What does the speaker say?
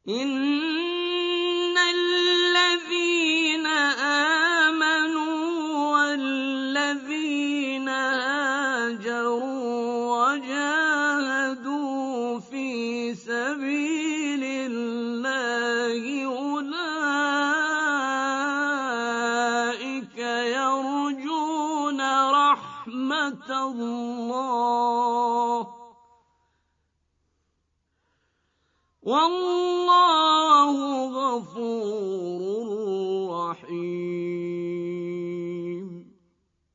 إِنَّ الَّذِينَ آمَنُوا وَالَّذِينَ هَاجَروا وَجَاهَدُوا فِي سَبِيلِ اللَّهِ أُولَٰئِكَ يَرْجُونَ رَحْمَتَ اللَّهِ ۚ وَاللَّهُ غَفُورٌ رَّحِيمٌ.